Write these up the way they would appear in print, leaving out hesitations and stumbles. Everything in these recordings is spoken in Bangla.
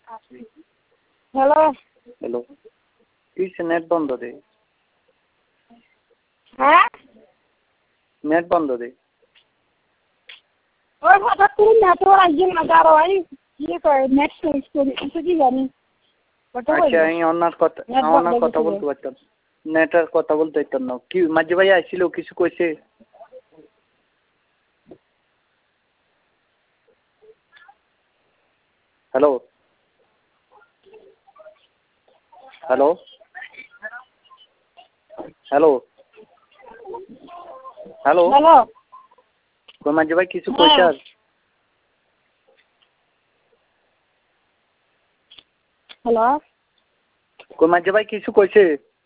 হ্যালো হ্যালো, কিসে নেট বন্ধ রে? হ্যাঁ নেট বন্ধ রে? ওই কথা তুই নেটওয়ার্ক আসছে না যার ওই ইয়ে করে নেট চেঞ্জ করি কিছু কি জানি আচ্ছা আমি অন্যার কথা বলতে পারতাম, নেটের কথা বলতে পারতাম না। কি মাঝে ভাই আসছিল কিছু কইছে? Hello hello hello hello, hello কই মাঝে ভাই কিছু কইছে? আর হ্যালো কই মাঝে ভাই কিছু কইছে?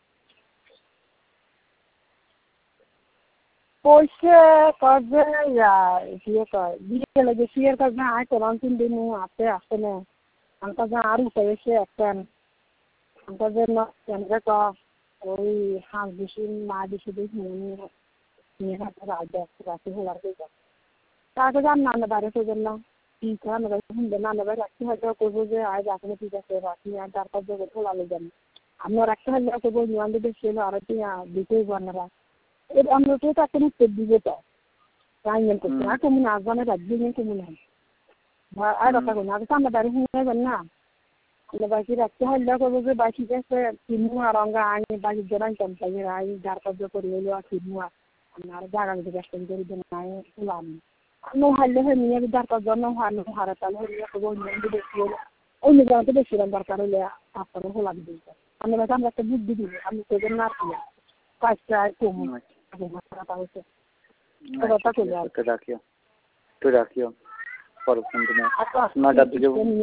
কইছে কবে ইয়ে কয় বিয়ে গেছি এর কাজ না আয় কোরআন তিন দিন আসে না আমরা যা আর উঠেছে একটা আমরা যে কেন্দ্রে ক ওই হাঁস বেশি মা বেশি দিন নিয়ে হাতে রাখি হলার তাকে যান নানা বাড়ি তো জন্য রান্না বাড়ি শুনবে নানা বাড়ি রাখতে হয়তো করবো যে আজ এখন ঠিক আছে রাখি আর তার কাজ খোলালো জানি আমরা রাখতে হলে করবো নিয়ন্ত্রণ বেশি হলো আর দিতেই বন্যারা এর আমরা তো তাকে উত্তর দিবে তো রাইমেন করতে আর কেমন আসবানে রাখবি কেমন হয় আর রক্ষা করুন আগে সামনে বাড়ি শুনবেন না আমরা বাকি রাখতে হলে করবো যে বাকি আছে কিনবো আর অঙ্গা আনি বাকি জোড়াই কমতাই আই যার কার্য করি হইলো আর কিনবো আর জায়গা যদি ব্যস্ত করে দেন আই খুলাম no halle he niya dar ka jonna hanu harata no niya ko niya de beshi o ni jante beshi ran dar karole aparo hola di আমি বাদাম একটা বুদ্ধি দিব আমি তো না কি কাজটা কম আমি মাথা হচ্ছে কথা কইলা তো রাখিও পরে ফোন দিন। 9টার দিকে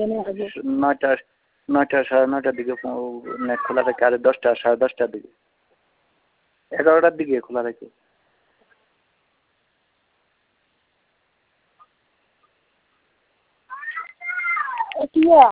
9টা সাড়ে 9টার দিকে নেট খোলা থাকে, আর 10টা সাড়ে 10টার দিকে 11টার দিকে খোলা থাকে। কি